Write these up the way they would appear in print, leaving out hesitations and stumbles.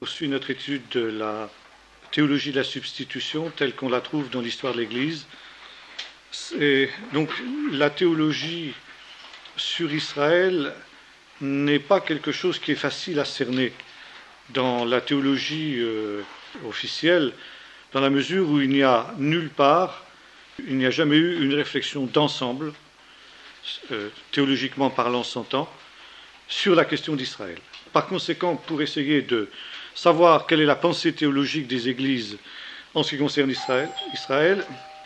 poursuit notre étude de la théologie de la substitution telle qu'on la trouve dans l'histoire de l'Église. Donc la théologie sur Israël n'est pas quelque chose qui est facile à cerner dans la théologie officielle, dans la mesure où il n'y a nulle part, il n'y a jamais eu une réflexion d'ensemble, théologiquement parlant s'entend, sur la question d'Israël. Par conséquent, pour essayer de savoir quelle est la pensée théologique des Églises en ce qui concerne Israël,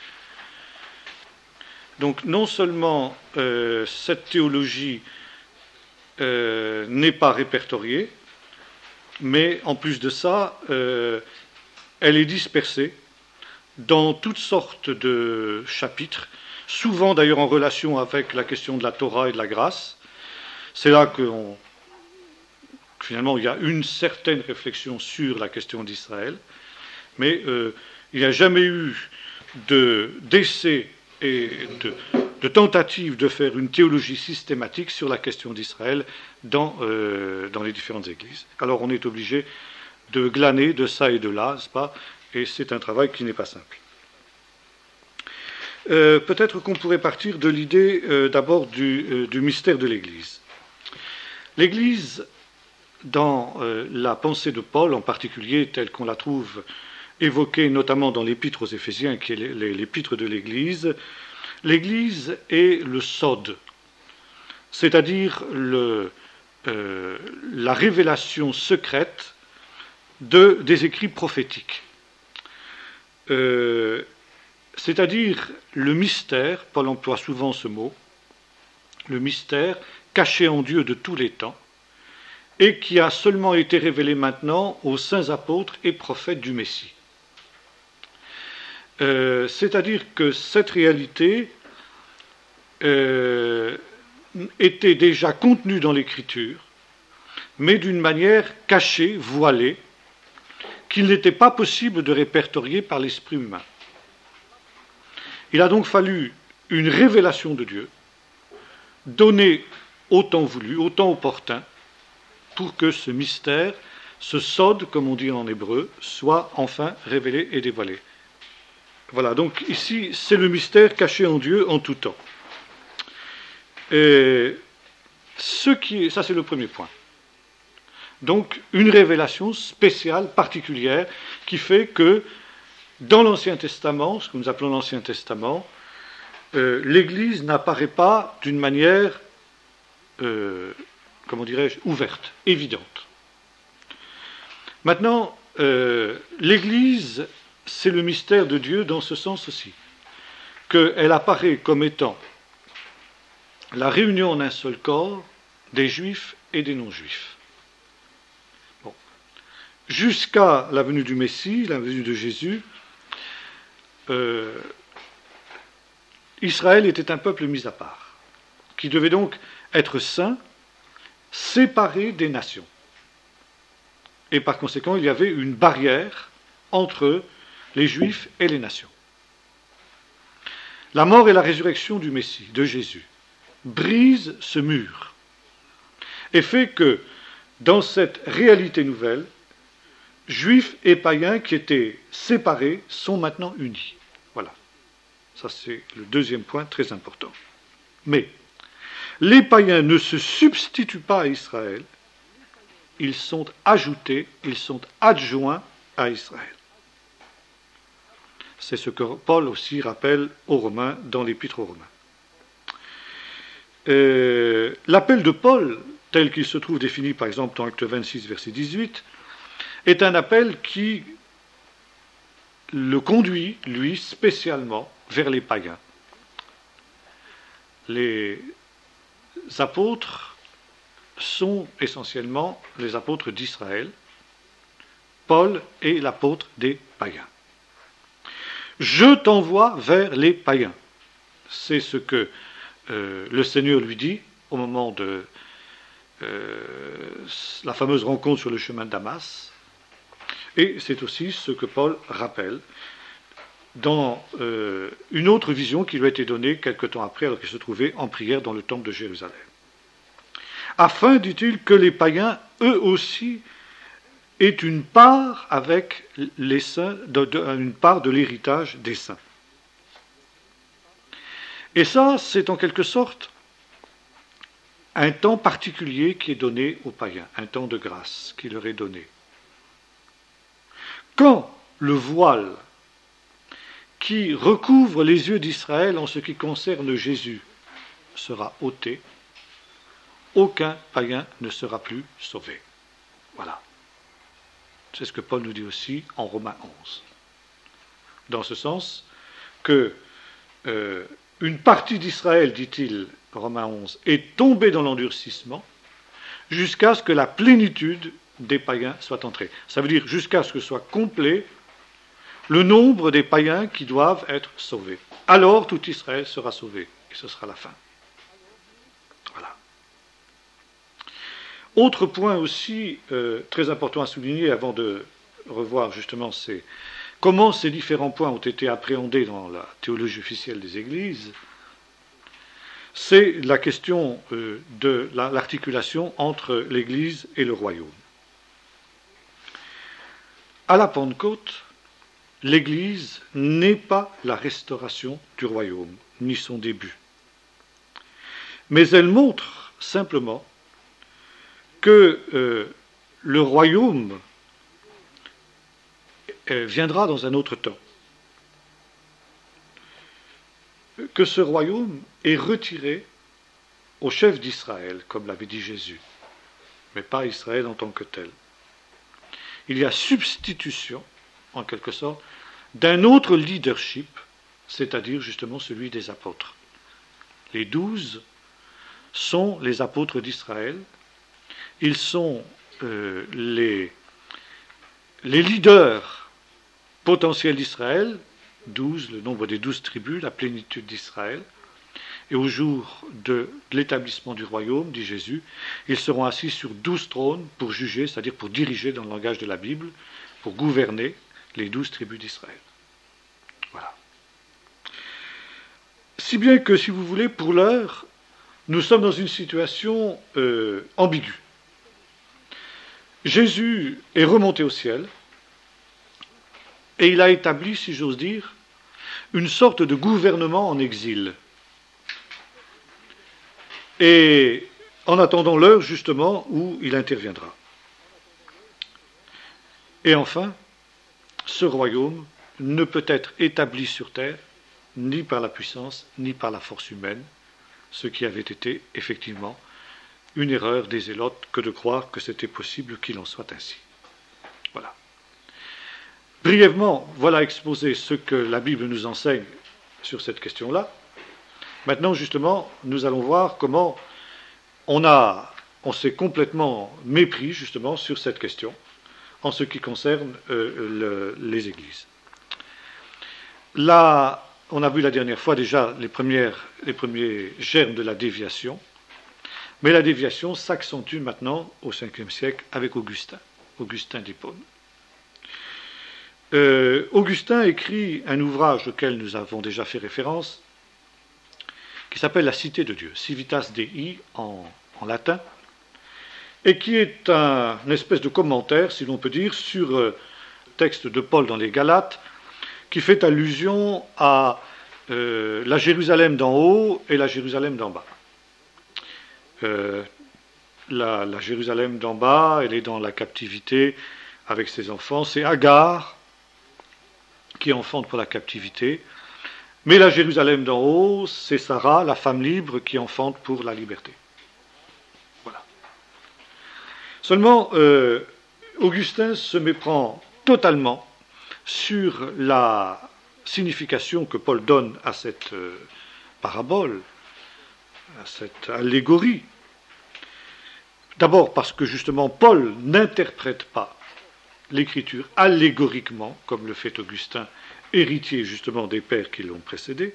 donc non seulement cette théologie n'est pas répertoriée, mais en plus de ça, elle est dispersée dans toutes sortes de chapitres, souvent d'ailleurs en relation avec la question de la Torah et de la grâce. C'est là que finalement il y a une certaine réflexion sur la question d'Israël, mais il n'y a jamais eu d'essai et de tentative de faire une théologie systématique sur la question d'Israël dans les différentes églises. Alors on est obligé de glaner de ça et de là, n'est-ce pas ? Et c'est un travail qui n'est pas simple. Peut-être qu'on pourrait partir de l'idée d'abord du mystère de l'Église. L'Église, dans la pensée de Paul en particulier, telle qu'on la trouve évoquée notamment dans l'Épître aux Éphésiens, qui est l'Épître de l'Église, l'Église est le sod, c'est-à-dire la révélation secrète des écrits prophétiques. C'est-à-dire le mystère, Paul emploie souvent ce mot, le mystère caché en Dieu de tous les temps, et qui a seulement été révélé maintenant aux saints apôtres et prophètes du Messie. C'est-à-dire que cette réalité était déjà contenue dans l'Écriture, mais d'une manière cachée, voilée, qu'il n'était pas possible de répertorier par l'esprit humain. Il a donc fallu une révélation de Dieu, donnée au temps voulu, au temps opportun, pour que ce mystère, ce sod, comme on dit en hébreu, soit enfin révélé et dévoilé. Voilà, donc ici, c'est le mystère caché en Dieu en tout temps. Ça, c'est le premier point. Donc, une révélation spéciale, particulière, qui fait que, dans l'Ancien Testament, ce que nous appelons l'Ancien Testament, l'Église n'apparaît pas d'une manière, comment dirais-je, ouverte, évidente. Maintenant, l'Église, c'est le mystère de Dieu dans ce sens aussi, qu'elle apparaît comme étant la réunion en un seul corps des Juifs et des non-Juifs. Bon. Jusqu'à la venue du Messie, la venue de Jésus, Israël était un peuple mis à part, qui devait donc être saint, séparé des nations. Et par conséquent, il y avait une barrière entre les Juifs et les nations. La mort et la résurrection du Messie, de Jésus, brisent ce mur et fait que, dans cette réalité nouvelle, Juifs et païens qui étaient séparés sont maintenant unis. Voilà. Ça, c'est le deuxième point très important. Mais les païens ne se substituent pas à Israël, ils sont ajoutés, ils sont adjoints à Israël. C'est ce que Paul aussi rappelle aux Romains dans l'Épître aux Romains. L'appel de Paul, tel qu'il se trouve défini par exemple dans Acte 26, verset 18, est un appel qui le conduit, lui, spécialement vers les païens. Les apôtres sont essentiellement les apôtres d'Israël. Paul est l'apôtre des païens. Je t'envoie vers les païens. C'est ce que le Seigneur lui dit au moment de la fameuse rencontre sur le chemin de Damas. Et c'est aussi ce que Paul rappelle dans une autre vision qui lui a été donnée quelque temps après, alors qu'il se trouvait en prière dans le temple de Jérusalem. Afin, dit-il, que les païens, eux aussi, est une part avec les saints, une part de l'héritage des saints. Et ça, c'est en quelque sorte un temps particulier qui est donné aux païens, un temps de grâce qui leur est donné. Quand le voile qui recouvre les yeux d'Israël en ce qui concerne Jésus sera ôté, aucun païen ne sera plus sauvé. Voilà. C'est ce que Paul nous dit aussi en Romains 11. Dans ce sens que une partie d'Israël, dit-il, Romains 11, est tombée dans l'endurcissement jusqu'à ce que la plénitude des païens soit entrée. Ça veut dire jusqu'à ce que soit complet le nombre des païens qui doivent être sauvés. Alors tout Israël sera sauvé, et ce sera la fin. Voilà. Autre point aussi très important à souligner avant de revoir justement comment ces différents points ont été appréhendés dans la théologie officielle des Églises, c'est la question de l'articulation entre l'Église et le royaume. À la Pentecôte, l'Église n'est pas la restauration du royaume, ni son début. Mais elle montre simplement que le royaume viendra dans un autre temps. Que ce royaume est retiré au chef d'Israël, comme l'avait dit Jésus, mais pas Israël en tant que tel. Il y a substitution, en quelque sorte, d'un autre leadership, c'est-à-dire justement celui des apôtres. Les 12 sont les apôtres d'Israël. Ils sont les leaders potentiels d'Israël, 12, le nombre des 12 tribus, la plénitude d'Israël. Et au jour de l'établissement du royaume, dit Jésus, ils seront assis sur 12 trônes pour juger, c'est-à-dire pour diriger dans le langage de la Bible, pour gouverner les 12 tribus d'Israël. Voilà. Si bien que, si vous voulez, pour l'heure, nous sommes dans une situation ambiguë. Jésus est remonté au ciel et il a établi, si j'ose dire, une sorte de gouvernement en exil. Et en attendant l'heure, justement, où il interviendra. Et enfin, ce royaume ne peut être établi sur terre ni par la puissance, ni par la force humaine, ce qui avait été effectivement une erreur des zélotes que de croire que c'était possible qu'il en soit ainsi. Voilà. Brièvement, voilà exposé ce que la Bible nous enseigne sur cette question-là. Maintenant, justement, nous allons voir comment on s'est complètement mépris, justement, sur cette question, en ce qui concerne les églises. Là, on a vu la dernière fois déjà les premiers germes de la déviation, mais la déviation s'accentue maintenant au Ve siècle avec Augustin d'Hippone. Augustin écrit un ouvrage auquel nous avons déjà fait référence, qui s'appelle La Cité de Dieu, Civitas Dei en latin, et qui est une espèce de commentaire, si l'on peut dire, sur le texte de Paul dans les Galates, qui fait allusion à la Jérusalem d'en haut et la Jérusalem d'en bas. La Jérusalem d'en bas, elle est dans la captivité avec ses enfants. C'est Agar qui enfante pour la captivité. Mais la Jérusalem d'en haut, c'est Sarah, la femme libre, qui enfante pour la liberté. Voilà. Seulement, Augustin se méprend totalement sur la signification que Paul donne à cette parabole, à cette allégorie. D'abord parce que justement Paul n'interprète pas l'écriture allégoriquement, comme le fait Augustin, héritier justement des pères qui l'ont précédé.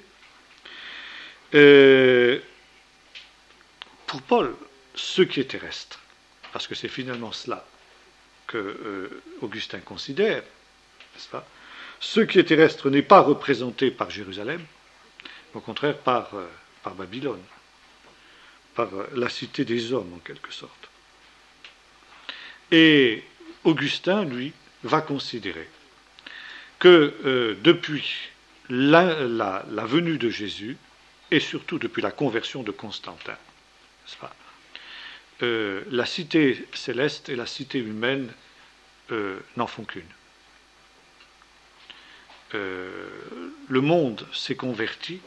Pour Paul, ce qui est terrestre, parce que c'est finalement cela que Augustin considère, n'est-ce pas ? Ce qui est terrestre n'est pas représenté par Jérusalem, au contraire par Babylone, par la cité des hommes en quelque sorte. Et Augustin, lui, va considérer que depuis la venue de Jésus, et surtout depuis la conversion de Constantin, n'est-ce pas, la cité céleste et la cité humaine n'en font qu'une. Le monde s'est converti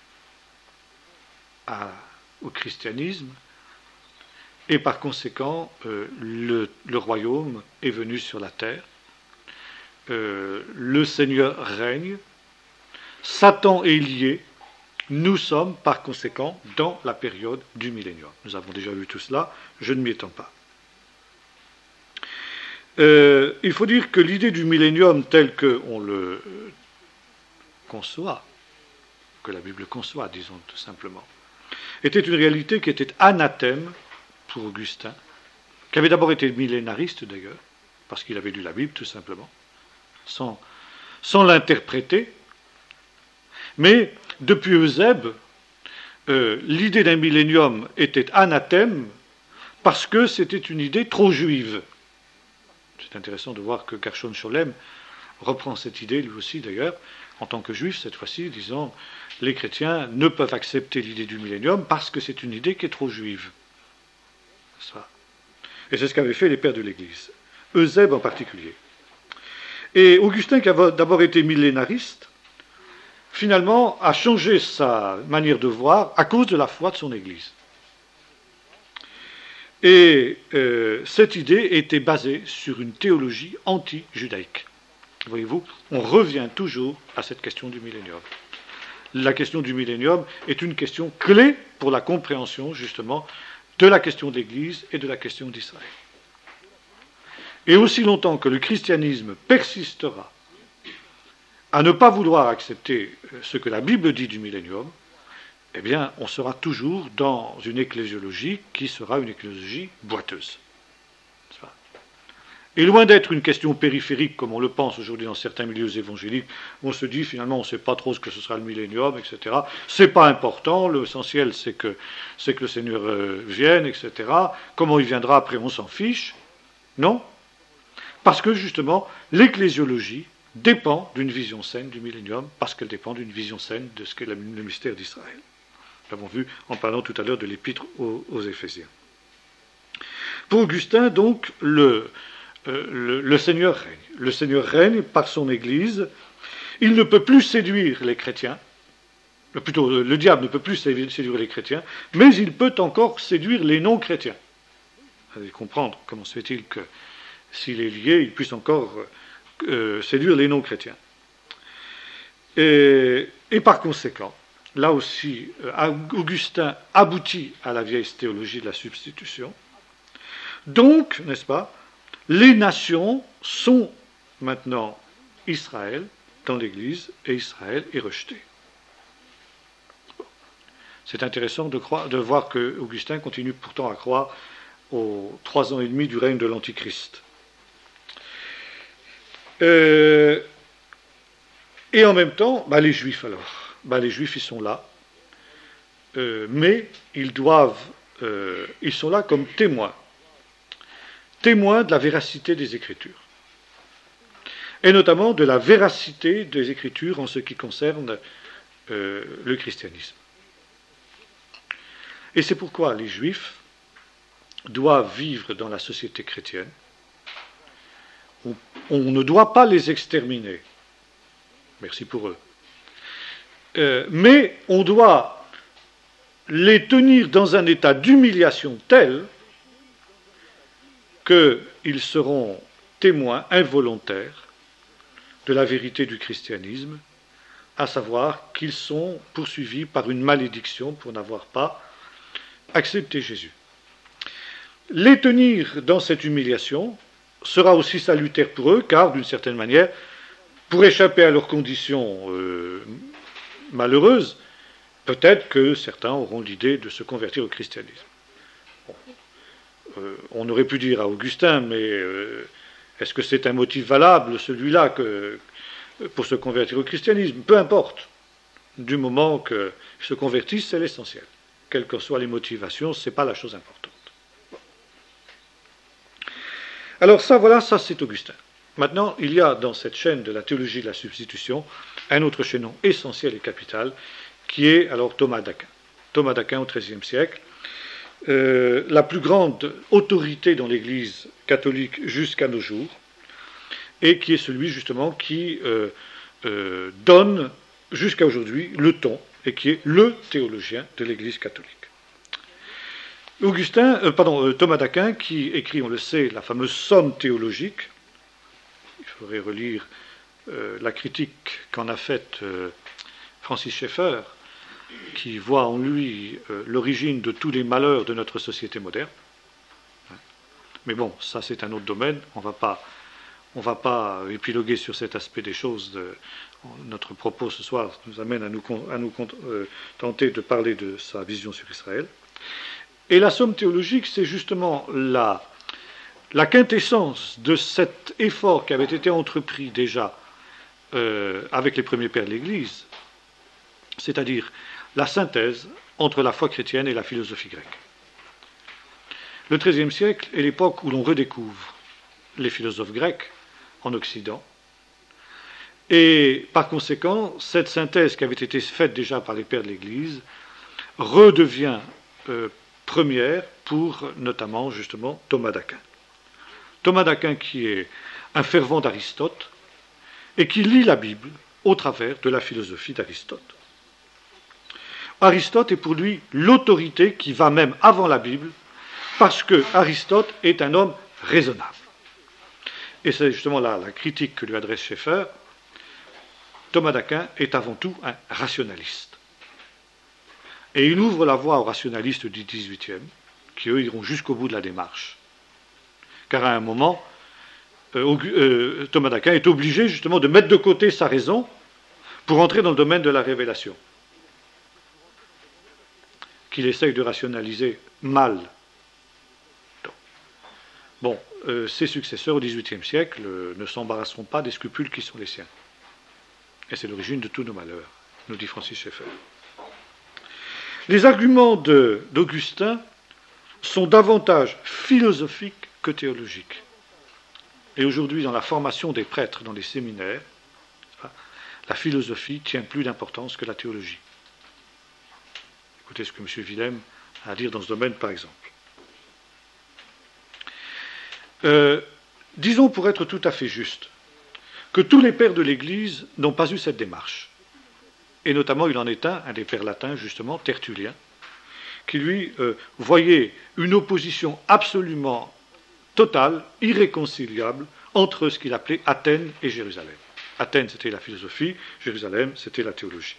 au christianisme, et par conséquent, le royaume est venu sur la terre. Le Seigneur règne, Satan est lié, nous sommes par conséquent dans la période du millénium. Nous avons déjà vu tout cela, je ne m'y étends pas. Il faut dire que l'idée du millénium tel qu'on le conçoit, que la Bible conçoit, disons tout simplement, était une réalité qui était anathème pour Augustin, qui avait d'abord été millénariste d'ailleurs, parce qu'il avait lu la Bible tout simplement, sans l'interpréter. Mais depuis Eusèbe, l'idée d'un millénium était anathème parce que c'était une idée trop juive. C'est intéressant de voir que Gershon Scholem reprend cette idée, lui aussi d'ailleurs, en tant que juif cette fois-ci, disant les chrétiens ne peuvent accepter l'idée du millénium parce que c'est une idée qui est trop juive. Ça. Et c'est ce qu'avaient fait les pères de l'Église, Eusèbe en particulier. Et Augustin, qui a d'abord été millénariste, finalement a changé sa manière de voir à cause de la foi de son Église. Et cette idée était basée sur une théologie anti-judaïque. Voyez-vous, on revient toujours à cette question du millénium. La question du millénium est une question clé pour la compréhension, justement, de la question de l'Église et de la question d'Israël. Et aussi longtemps que le christianisme persistera à ne pas vouloir accepter ce que la Bible dit du millénium, eh bien, on sera toujours dans une ecclésiologie qui sera une ecclésiologie boiteuse. Et loin d'être une question périphérique, comme on le pense aujourd'hui dans certains milieux évangéliques, où on se dit finalement on ne sait pas trop ce que ce sera le millénium, etc. C'est pas important, l'essentiel c'est que le Seigneur vienne, etc. Comment il viendra après, on s'en fiche. Non. Parce que justement, l'ecclésiologie dépend d'une vision saine du millénium, parce qu'elle dépend d'une vision saine de ce qu'est le mystère d'Israël. Nous l'avons vu en parlant tout à l'heure de l'épître aux Éphésiens. Pour Augustin, donc, le Seigneur règne. Le Seigneur règne par son Église. Il ne peut plus séduire les chrétiens. Plutôt, le diable ne peut plus séduire les chrétiens, mais il peut encore séduire les non-chrétiens. Vous allez comprendre comment se fait-il que, s'il est lié, il puisse encore séduire les non-chrétiens. Et par conséquent, là aussi, Augustin aboutit à la vieille théologie de la substitution. Donc, n'est-ce pas, les nations sont maintenant Israël dans l'Église, et Israël est rejeté. C'est intéressant de voir que Augustin continue pourtant à croire aux 3 ans et demi du règne de l'Antichrist. Et en même temps, les Juifs alors. Les Juifs, ils sont là. Mais ils sont là comme témoins. Témoins de la véracité des Écritures. Et notamment de la véracité des Écritures en ce qui concerne le christianisme. Et c'est pourquoi les Juifs doivent vivre dans la société chrétienne. On ne doit pas les exterminer. Merci pour eux. Mais on doit les tenir dans un état d'humiliation tel qu'ils seront témoins involontaires de la vérité du christianisme, à savoir qu'ils sont poursuivis par une malédiction pour n'avoir pas accepté Jésus. Les tenir dans cette humiliation sera aussi salutaire pour eux, car d'une certaine manière, pour échapper à leurs conditions malheureuses, peut-être que certains auront l'idée de se convertir au christianisme. On aurait pu dire à Augustin, mais est-ce que c'est un motif valable, celui-là, pour se convertir au christianisme? Peu importe. Du moment qu'ils se convertissent, c'est l'essentiel. Quelles que soient les motivations, ce n'est pas la chose importante. Alors ça, voilà, ça c'est Augustin. Maintenant, il y a dans cette chaîne de la théologie de la substitution un autre chaînon essentiel et capital, qui est alors Thomas d'Aquin. Thomas d'Aquin au XIIIe siècle, la plus grande autorité dans l'Église catholique jusqu'à nos jours, et qui est celui justement qui donne jusqu'à aujourd'hui le ton, et qui est le théologien de l'Église catholique. Thomas d'Aquin, qui écrit, on le sait, la fameuse Somme théologique. Il faudrait relire la critique qu'en a faite Francis Schaeffer, qui voit en lui l'origine de tous les malheurs de notre société moderne. Mais bon, ça c'est un autre domaine, on ne va pas épiloguer sur cet aspect des choses. Notre propos ce soir nous amène à nous tenter de parler de sa vision sur Israël. Et la Somme théologique, c'est justement la quintessence de cet effort qui avait été entrepris déjà avec les premiers pères de l'Église, c'est-à-dire la synthèse entre la foi chrétienne et la philosophie grecque. Le XIIIe siècle est l'époque où l'on redécouvre les philosophes grecs en Occident, et par conséquent, cette synthèse qui avait été faite déjà par les pères de l'Église redevient première pour notamment justement Thomas d'Aquin. Thomas d'Aquin qui est un fervent d'Aristote et qui lit la Bible au travers de la philosophie d'Aristote. Aristote est pour lui l'autorité qui va même avant la Bible, parce que Aristote est un homme raisonnable. Et c'est justement là la critique que lui adresse Schaeffer. Thomas d'Aquin est avant tout un rationaliste. Et il ouvre la voie aux rationalistes du XVIIIe, qui eux iront jusqu'au bout de la démarche. Car à un moment, Thomas d'Aquin est obligé justement de mettre de côté sa raison pour entrer dans le domaine de la révélation, qu'il essaye de rationaliser mal. Bon, ses successeurs au XVIIIe siècle ne s'embarrasseront pas des scrupules qui sont les siens. Et c'est l'origine de tous nos malheurs, nous dit Francis Schaeffer. Les arguments d'Augustin sont davantage philosophiques que théologiques. Et aujourd'hui, dans la formation des prêtres dans les séminaires, la philosophie tient plus d'importance que la théologie. Écoutez ce que M. Willem a à dire dans ce domaine, par exemple. Disons, pour être tout à fait juste, que tous les pères de l'Église n'ont pas eu cette démarche. Et notamment, il en est un des pères latins, justement, Tertullien, qui lui voyait une opposition absolument totale, irréconciliable, entre ce qu'il appelait Athènes et Jérusalem. Athènes, c'était la philosophie, Jérusalem, c'était la théologie.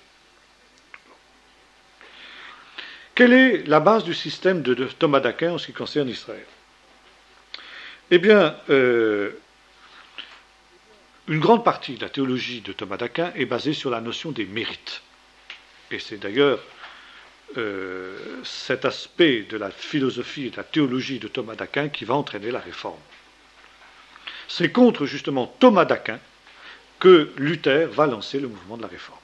Quelle est la base du système de Thomas d'Aquin en ce qui concerne Israël? Eh bien, une grande partie de la théologie de Thomas d'Aquin est basée sur la notion des mérites. Et c'est d'ailleurs cet aspect de la philosophie et de la théologie de Thomas d'Aquin qui va entraîner la réforme. C'est contre justement Thomas d'Aquin que Luther va lancer le mouvement de la réforme.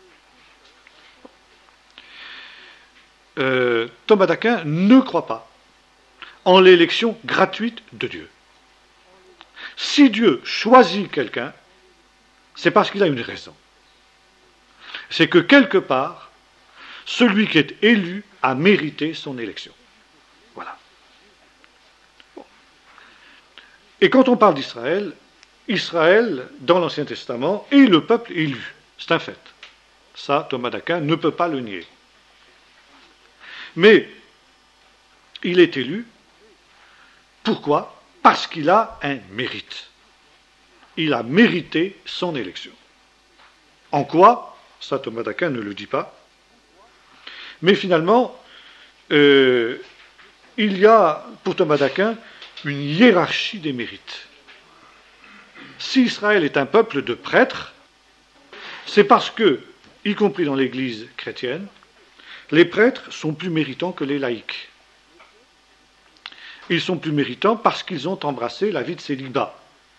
Thomas d'Aquin ne croit pas en l'élection gratuite de Dieu. Si Dieu choisit quelqu'un, c'est parce qu'il a une raison. C'est que quelque part, celui qui est élu a mérité son élection. Voilà. Bon. Et quand on parle d'Israël, Israël, dans l'Ancien Testament, est le peuple élu. C'est un fait. Ça, Thomas d'Aquin ne peut pas le nier. Mais il est élu. Pourquoi? Parce qu'il a un mérite. Il a mérité son élection. En quoi? Ça, Thomas d'Aquin ne le dit pas. Mais finalement, il y a, pour Thomas d'Aquin, une hiérarchie des mérites. Si Israël est un peuple de prêtres, c'est parce que, y compris dans l'Église chrétienne, les prêtres sont plus méritants que les laïcs. Ils sont plus méritants parce qu'ils ont embrassé la vie de célibat.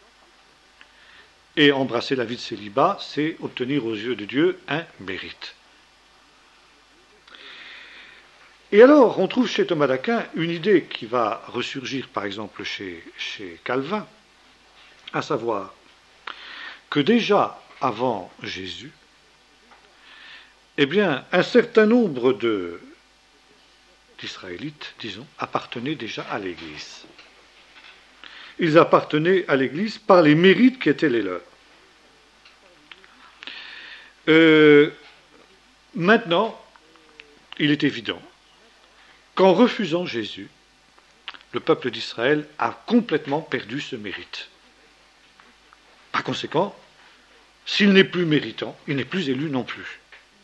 Et embrasser la vie de célibat, c'est obtenir aux yeux de Dieu un mérite. Et alors, on trouve chez Thomas d'Aquin une idée qui va ressurgir, par exemple, chez Calvin, à savoir que déjà avant Jésus, eh bien, un certain nombre d'Israélites, disons, appartenaient déjà à l'Église. Ils appartenaient à l'Église par les mérites qui étaient les leurs. Maintenant, il est évident qu'en refusant Jésus, le peuple d'Israël a complètement perdu ce mérite. Par conséquent, s'il n'est plus méritant, il n'est plus élu non plus.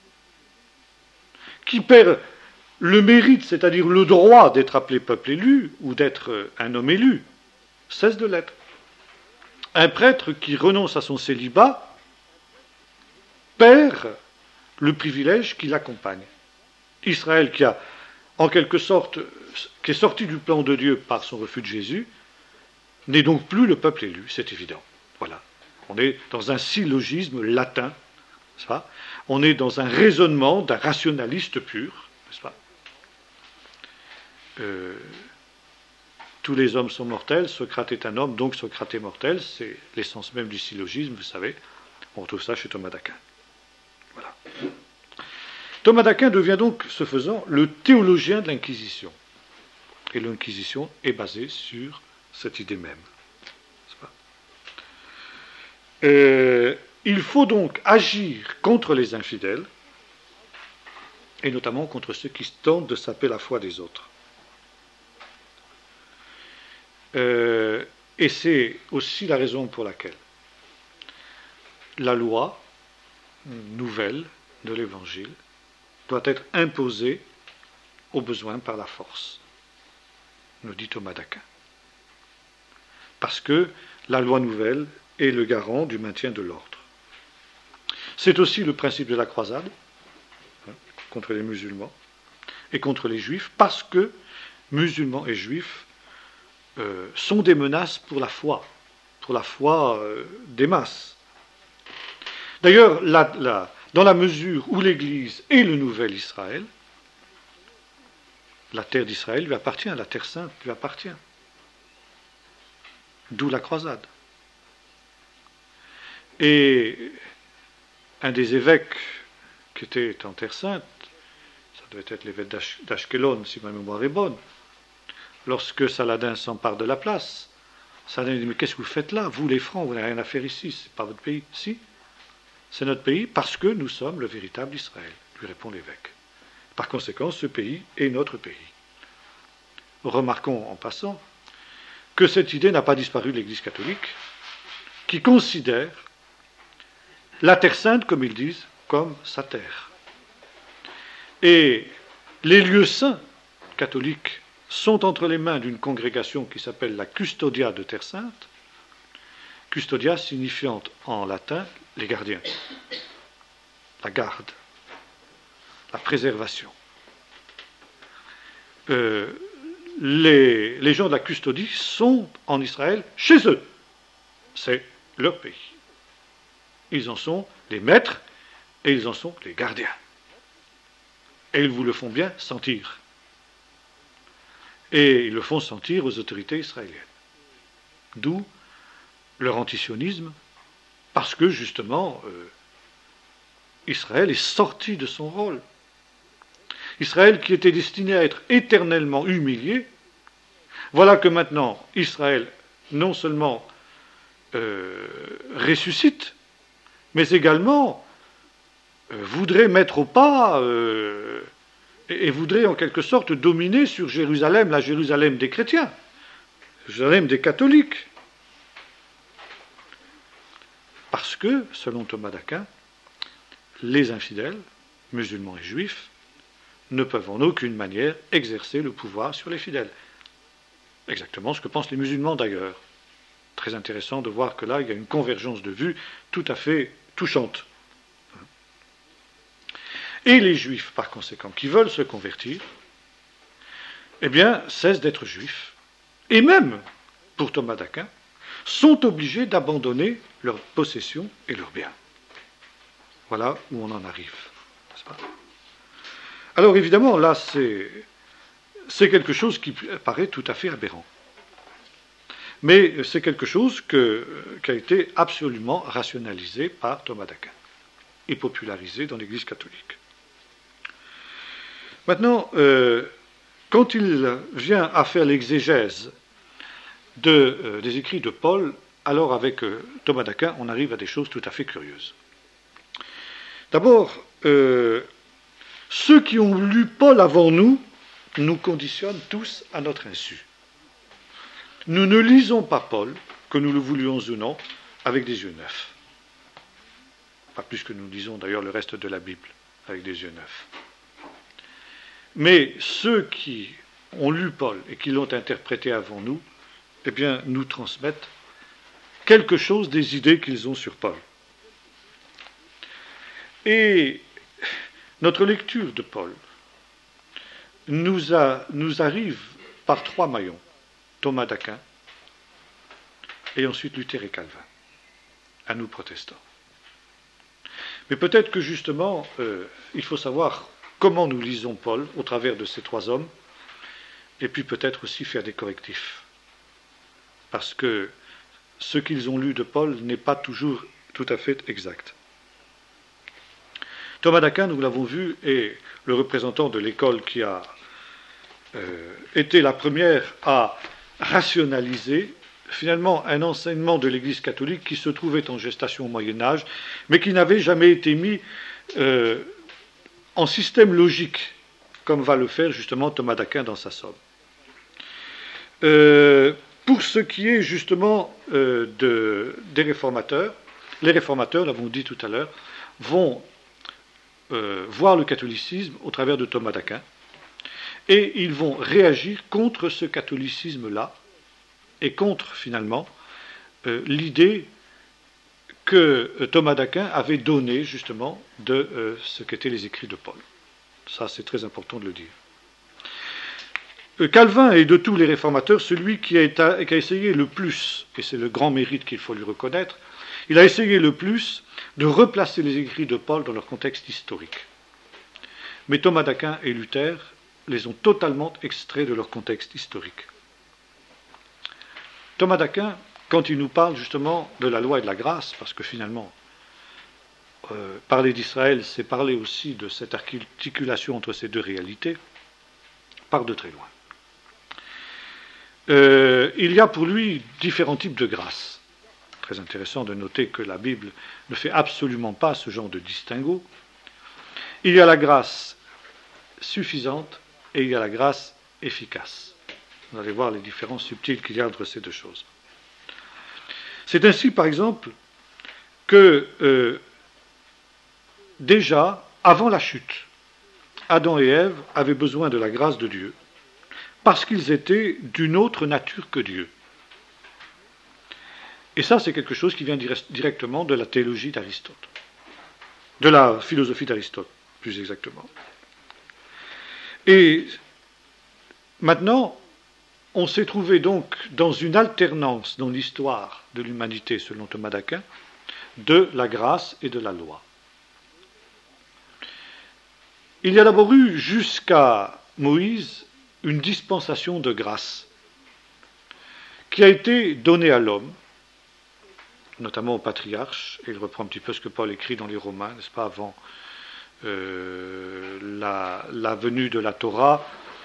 Qui perd le mérite, c'est-à-dire le droit d'être appelé peuple élu ou d'être un homme élu, cesse de l'être. Un prêtre qui renonce à son célibat perd le privilège qui l'accompagne. Israël qui a, en quelque sorte, qui est sorti du plan de Dieu par son refus de Jésus, n'est donc plus le peuple élu, c'est évident. Voilà. On est dans un syllogisme latin, n'est-ce pas ? On est dans un raisonnement d'un rationaliste pur, n'est-ce pas ? Tous les hommes sont mortels, Socrate est un homme, donc Socrate est mortel, c'est l'essence même du syllogisme, vous savez. On retrouve ça chez Thomas d'Aquin. Voilà. Thomas d'Aquin devient donc, ce faisant, le théologien de l'Inquisition. Et l'Inquisition est basée sur cette idée même. Il faut donc agir contre les infidèles, et notamment contre ceux qui tentent de saper la foi des autres. Et c'est aussi la raison pour laquelle la loi nouvelle de l'Évangile doit être imposée au besoin par la force, nous dit Thomas d'Aquin. Parce que la loi nouvelle est le garant du maintien de l'ordre. C'est aussi le principe de la croisade, contre les musulmans et contre les juifs, parce que musulmans et juifs sont des menaces pour la foi des masses. D'ailleurs, dans la mesure où l'Église est le nouvel Israël, la terre d'Israël lui appartient, la terre sainte lui appartient. D'où la croisade. Et un des évêques qui était en terre sainte, ça devait être l'évêque d'Ashkelon, si ma mémoire est bonne, lorsque Saladin s'empare de la place, Saladin dit, mais qu'est-ce que vous faites là? Vous les Francs, vous n'avez rien à faire ici, c'est pas votre pays. Si, c'est notre pays parce que nous sommes le véritable Israël, lui répond l'évêque. Par conséquent, ce pays est notre pays. Remarquons en passant que cette idée n'a pas disparu de l'Église catholique, qui considère la terre sainte, comme ils disent, comme sa terre. Et les lieux saints catholiques sont entre les mains d'une congrégation qui s'appelle la Custodia de Terre Sainte, Custodia signifiant en latin les gardiens, la garde, la préservation. Les gens de la custodie sont en Israël chez eux. C'est leur pays. Ils en sont les maîtres et ils en sont les gardiens. Et ils vous le font bien sentir. Et ils le font sentir aux autorités israéliennes. D'où leur antisionisme, parce que justement, Israël est sorti de son rôle. Israël qui était destiné à être éternellement humilié, voilà que maintenant Israël non seulement ressuscite, mais également voudrait mettre au pas et voudrait en quelque sorte dominer sur Jérusalem, la Jérusalem des chrétiens, Jérusalem des catholiques. Parce que, selon Thomas d'Aquin, les infidèles, musulmans et juifs, ne peuvent en aucune manière exercer le pouvoir sur les fidèles. Exactement ce que pensent les musulmans d'ailleurs. Très intéressant de voir que là, il y a une convergence de vues tout à fait touchante. Et les juifs, par conséquent, qui veulent se convertir, eh bien, cessent d'être juifs. Et même, pour Thomas d'Aquin, sont obligés d'abandonner leurs possessions et leurs biens. Voilà où on en arrive. N'est-ce pas ? Alors évidemment, là, c'est quelque chose qui paraît tout à fait aberrant. Mais c'est quelque chose qui a été absolument rationalisé par Thomas d'Aquin et popularisé dans l'Église catholique. Maintenant, quand il vient à faire l'exégèse des écrits de Paul, alors avec Thomas d'Aquin, on arrive à des choses tout à fait curieuses. D'abord, ceux qui ont lu Paul avant nous conditionnent tous à notre insu. Nous ne lisons pas Paul, que nous le voulions ou non, avec des yeux neufs. Pas plus que nous lisons d'ailleurs le reste de la Bible avec des yeux neufs. Mais ceux qui ont lu Paul et qui l'ont interprété avant nous, eh bien, nous transmettent quelque chose des idées qu'ils ont sur Paul. Et notre lecture de Paul nous arrive par trois maillons. Thomas d'Aquin, et ensuite Luther et Calvin, à nous protestants. Mais peut-être que justement, il faut savoir comment nous lisons Paul au travers de ces trois hommes, et puis peut-être aussi faire des correctifs. Parce que ce qu'ils ont lu de Paul n'est pas toujours tout à fait exact. Thomas d'Aquin, nous l'avons vu, est le représentant de l'école qui a été la première à rationaliser finalement un enseignement de l'Église catholique qui se trouvait en gestation au Moyen-Âge, mais qui n'avait jamais été mis en système logique, comme va le faire justement Thomas d'Aquin dans sa Somme. Pour ce qui est justement des réformateurs, les réformateurs, l'avons dit tout à l'heure, vont voir le catholicisme au travers de Thomas d'Aquin, et ils vont réagir contre ce catholicisme-là, et contre, finalement, l'idée que Thomas d'Aquin avait donnée, justement, de ce qu'étaient les écrits de Paul. Ça, c'est très important de le dire. Calvin est de tous les réformateurs celui qui a essayé le plus, et c'est le grand mérite qu'il faut lui reconnaître, il a essayé le plus de replacer les écrits de Paul dans leur contexte historique. Mais Thomas d'Aquin et Luther les ont totalement extraits de leur contexte historique. Thomas d'Aquin, quand il nous parle justement de la loi et de la grâce, parce que finalement, parler d'Israël, c'est parler aussi de cette articulation entre ces deux réalités, part de très loin. Il y a pour lui différents types de grâce. Très intéressant de noter que la Bible ne fait absolument pas ce genre de distinguo. Il y a la grâce suffisante et il y a la grâce efficace. Vous allez voir les différences subtiles qu'il y a entre ces deux choses. C'est ainsi, par exemple, que déjà, avant la chute, Adam et Ève avaient besoin de la grâce de Dieu parce qu'ils étaient d'une autre nature que Dieu. Et ça, c'est quelque chose qui vient directement de la théologie d'Aristote, de la philosophie d'Aristote, plus exactement. Et maintenant, on s'est trouvé donc dans une alternance dans l'histoire de l'humanité, selon Thomas d'Aquin, de la grâce et de la loi. Il y a d'abord eu, jusqu'à Moïse, une dispensation de grâce qui a été donnée à l'homme, notamment au patriarche, et il reprend un petit peu ce que Paul écrit dans les Romains, n'est-ce pas, avant la venue de la Torah,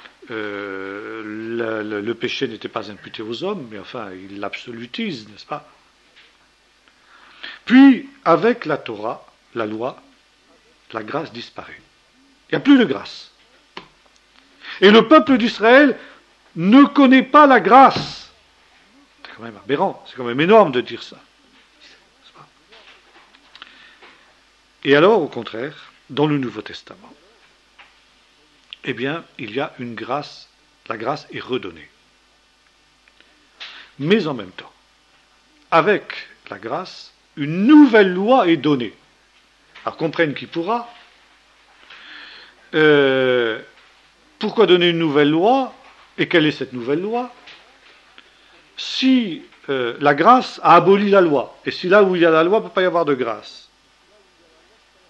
le péché n'était pas imputé aux hommes, mais enfin, il l'absolutise, n'est-ce pas? Puis, avec la Torah, la loi, la grâce disparaît. Il n'y a plus de grâce. Et le peuple d'Israël ne connaît pas la grâce. C'est quand même aberrant, c'est quand même énorme de dire ça. Et alors, au contraire, dans le Nouveau Testament, eh bien, il y a une grâce, la grâce est redonnée. Mais en même temps, avec la grâce, une nouvelle loi est donnée. Alors, comprenne qui pourra. Pourquoi donner une nouvelle loi? Et quelle est cette nouvelle loi? Si la grâce a aboli la loi, et si là où il y a la loi, il ne peut pas y avoir de grâce.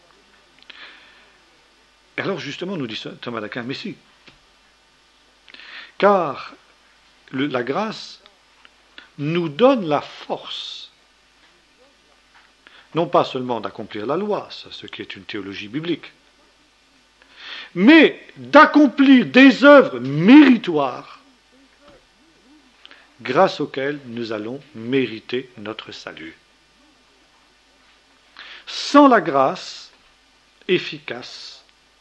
Et alors justement, nous dit Thomas d'Aquin, mais si. car la grâce nous donne la force, non pas seulement d'accomplir la loi, ce qui est une théologie biblique, mais d'accomplir des œuvres méritoires grâce auxquelles nous allons mériter notre salut. Sans la grâce efficace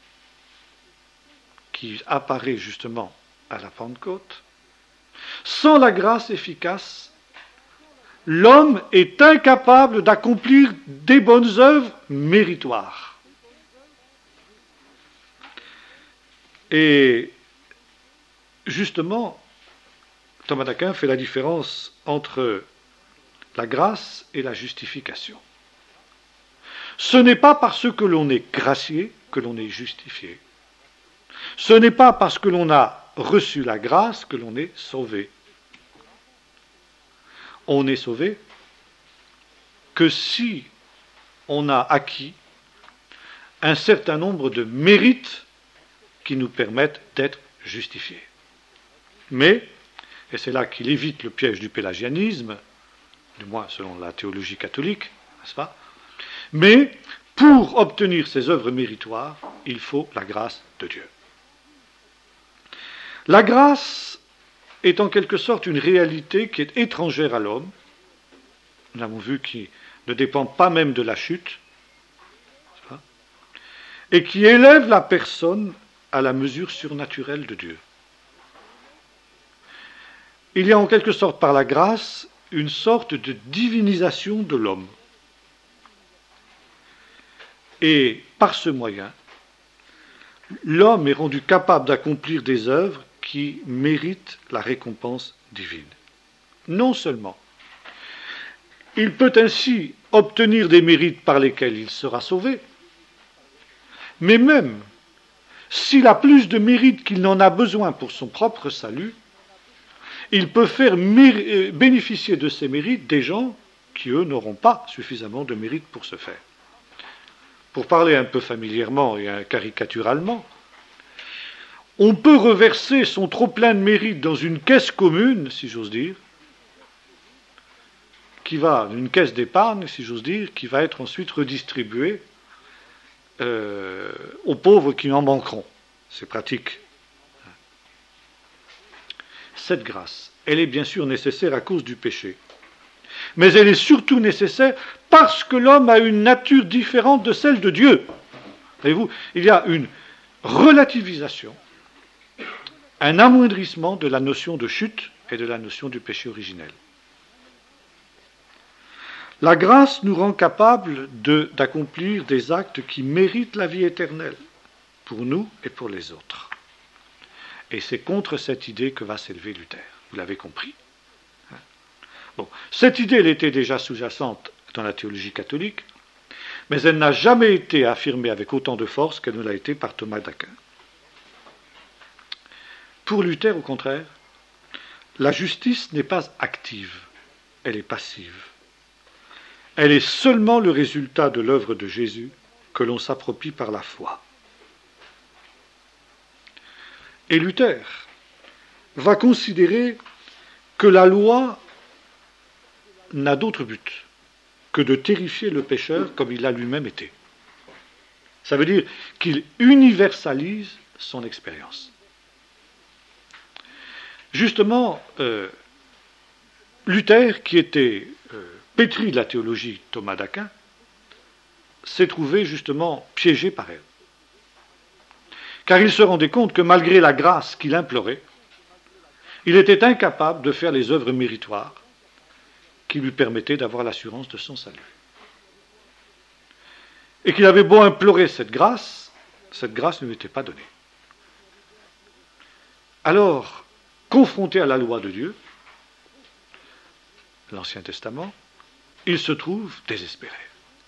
qui apparaît justement à la Pentecôte, sans la grâce efficace, l'homme est incapable d'accomplir des bonnes œuvres méritoires. Et justement, Thomas d'Aquin fait la différence entre la grâce et la justification. Ce n'est pas parce que l'on est gracié que l'on est justifié. Ce n'est pas parce que l'on a reçu la grâce que l'on est sauvé. On est sauvé que si on a acquis un certain nombre de mérites qui nous permettent d'être justifiés. Mais, et c'est là qu'il évite le piège du pélagianisme, du moins selon la théologie catholique, n'est-ce pas? Mais pour obtenir ces œuvres méritoires, il faut la grâce de Dieu. La grâce est en quelque sorte une réalité qui est étrangère à l'homme, nous l'avons vu, qui ne dépend pas même de la chute, et qui élève la personne à la mesure surnaturelle de Dieu. Il y a en quelque sorte par la grâce une sorte de divinisation de l'homme. Et par ce moyen, l'homme est rendu capable d'accomplir des œuvres qui méritent la récompense divine. Non seulement, il peut ainsi obtenir des mérites par lesquels il sera sauvé, mais même s'il a plus de mérites qu'il n'en a besoin pour son propre salut, il peut faire bénéficier de ces mérites des gens qui, eux, n'auront pas suffisamment de mérites pour ce faire. Pour parler un peu familièrement et caricaturalement, on peut reverser son trop-plein de mérites dans une caisse commune, si j'ose dire, une caisse d'épargne, si j'ose dire, qui va être ensuite redistribuée aux pauvres qui en manqueront. C'est pratique. Cette grâce, elle est bien sûr nécessaire à cause du péché. Mais elle est surtout nécessaire parce que l'homme a une nature différente de celle de Dieu. Voyez-vous, il y a une relativisation, un amoindrissement de la notion de chute et de la notion du péché originel. La grâce nous rend capables d'accomplir des actes qui méritent la vie éternelle, pour nous et pour les autres. Et c'est contre cette idée que va s'élever Luther. Vous l'avez compris. Bon, cette idée, elle était déjà sous-jacente dans la théologie catholique, mais elle n'a jamais été affirmée avec autant de force qu'elle ne l'a été par Thomas d'Aquin. Pour Luther, au contraire, la justice n'est pas active, elle est passive. Elle est seulement le résultat de l'œuvre de Jésus que l'on s'approprie par la foi. Et Luther va considérer que la loi n'a d'autre but que de terrifier le pécheur comme il l'a lui-même été. Ça veut dire qu'il universalise son expérience. Justement, Luther, qui était pétri de la théologie de Thomas d'Aquin, s'est trouvé justement piégé par elle. Car il se rendait compte que malgré la grâce qu'il implorait, il était incapable de faire les œuvres méritoires qui lui permettaient d'avoir l'assurance de son salut. Et qu'il avait beau implorer cette grâce ne lui était pas donnée. Alors, confronté à la loi de Dieu, l'Ancien Testament, il se trouve désespéré.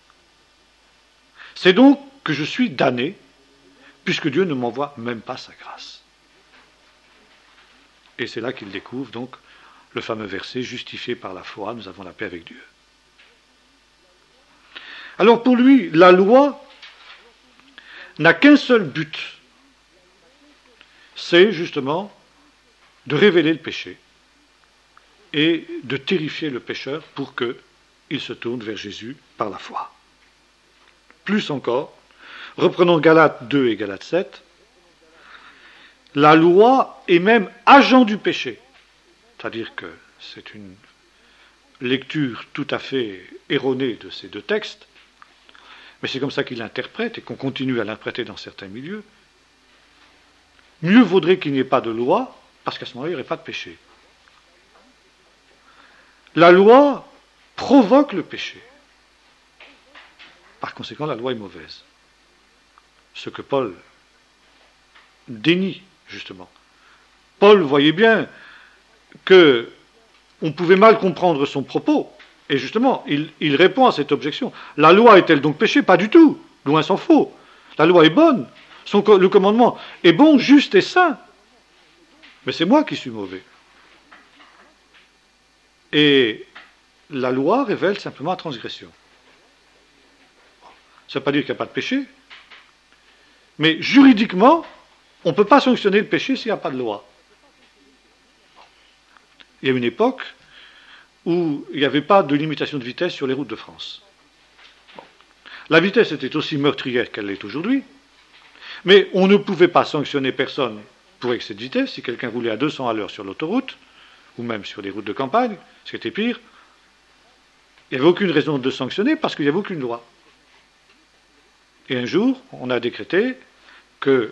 C'est donc que je suis damné, puisque Dieu ne m'envoie même pas sa grâce. Et c'est là qu'il découvre donc le fameux verset « Justifié par la foi, nous avons la paix avec Dieu ». Alors pour lui, la loi n'a qu'un seul but, c'est justement de révéler le péché et de terrifier le pécheur pour qu'il se tourne vers Jésus par la foi. Plus encore, reprenons Galates 2 et Galates 7, la loi est même agent du péché. C'est-à-dire que c'est une lecture tout à fait erronée de ces deux textes, mais c'est comme ça qu'il l'interprète et qu'on continue à l'interpréter dans certains milieux. Mieux vaudrait qu'il n'y ait pas de loi, parce qu'à ce moment-là, il n'y aurait pas de péché. La loi provoque le péché. Par conséquent, la loi est mauvaise. Ce que Paul dénie, justement. Paul voyait bien qu'on pouvait mal comprendre son propos, et justement, il répond à cette objection. La loi est-elle donc péché? Pas du tout, loin s'en faut. La loi est bonne, le commandement est bon, juste et saint. Mais c'est moi qui suis mauvais. Et la loi révèle simplement la transgression. Ça ne veut pas dire qu'il n'y a pas de péché, mais juridiquement, on ne peut pas sanctionner le péché s'il n'y a pas de loi. Il y a une époque où il n'y avait pas de limitation de vitesse sur les routes de France. La vitesse était aussi meurtrière qu'elle l'est aujourd'hui, mais on ne pouvait pas sanctionner personne pour excès de vitesse si quelqu'un roulait à 200 à l'heure sur l'autoroute, ou même sur les routes de campagne, ce qui était pire. Il n'y avait aucune raison de sanctionner parce qu'il n'y avait aucune loi. Et un jour, on a décrété que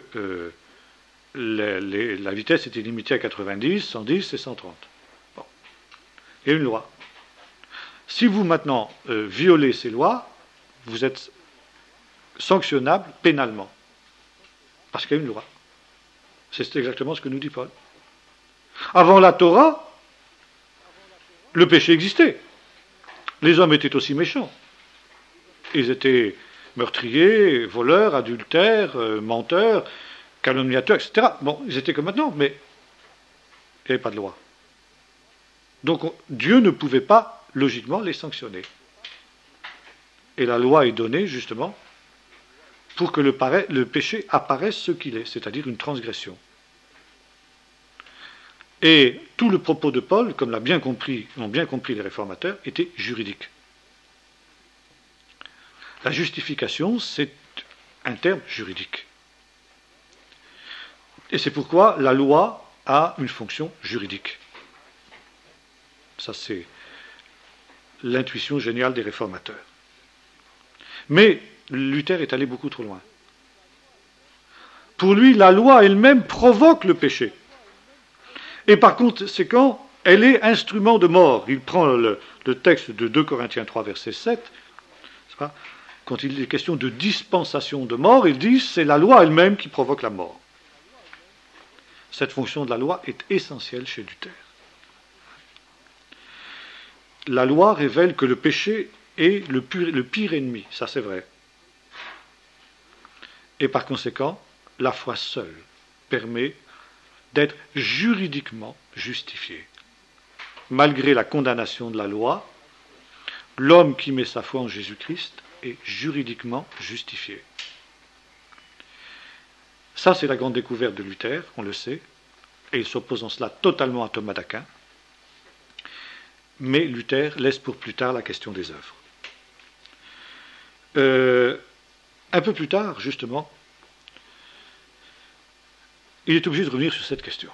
la vitesse était limitée à 90, 110 et 130. Bon. Il y a une loi. Si vous maintenant violez ces lois, vous êtes sanctionnable pénalement. Parce qu'il y a une loi. C'est exactement ce que nous dit Paul. Avant la Torah, le péché existait. Les hommes étaient aussi méchants. Ils étaient meurtriers, voleurs, adultères, menteurs, calomniateurs, etc. Bon, ils étaient comme maintenant, mais il n'y avait pas de loi. Donc Dieu ne pouvait pas, logiquement, les sanctionner. Et la loi est donnée, justement, pour que le péché apparaisse ce qu'il est, c'est-à-dire une transgression. Et tout le propos de Paul, comme l'ont bien compris les réformateurs, était juridique. La justification, c'est un terme juridique. Et c'est pourquoi la loi a une fonction juridique. Ça, c'est l'intuition géniale des réformateurs. Mais Luther est allé beaucoup trop loin. Pour lui, la loi elle-même provoque le péché. Et par conséquent, elle est instrument de mort. Il prend le texte de 2 Corinthiens 3, verset 7. Quand il est question de dispensation de mort, il dit c'est la loi elle-même qui provoque la mort. Cette fonction de la loi est essentielle chez Luther. La loi révèle que le péché est le pire ennemi, ça c'est vrai. Et par conséquent, la foi seule permet d'être juridiquement justifié. Malgré la condamnation de la loi, l'homme qui met sa foi en Jésus-Christ est juridiquement justifié. Ça, c'est la grande découverte de Luther, on le sait, et il s'oppose en cela totalement à Thomas d'Aquin. Mais Luther laisse pour plus tard la question des œuvres. Un peu plus tard, justement, il est obligé de revenir sur cette question.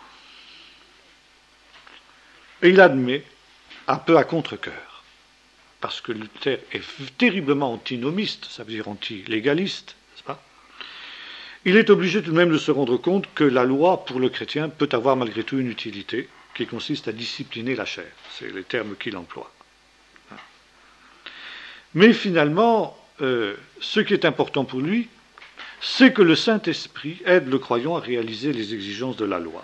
Et il admet, un peu à contre-cœur, parce que Luther est terriblement antinomiste, ça veut dire anti-légaliste, n'est-ce pas? Il est obligé tout de même de se rendre compte que la loi, pour le chrétien, peut avoir malgré tout une utilité, qui consiste à discipliner la chair. C'est les termes qu'il emploie. Mais finalement, ce qui est important pour lui, c'est que le Saint-Esprit aide le croyant à réaliser les exigences de la loi.